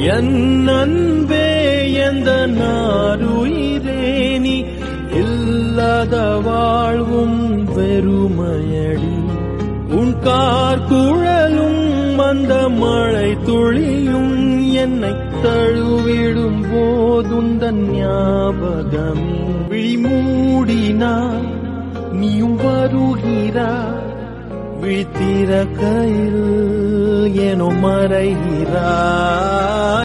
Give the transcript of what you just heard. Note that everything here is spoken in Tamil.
என் அன்பே எந்த நாருயிரே நீ இல்லாத வாழ்வும் வெறுமையடி. உன் கார்குழலும் அந்த மழை துளியும் என்னை தழுவிடும் போதுந்தன் ஞாபகமே. விழி மூடினாய் நீயும் வருகிறாய், விழித்திறக்கையில் ஏனோ மறைகிறாய்.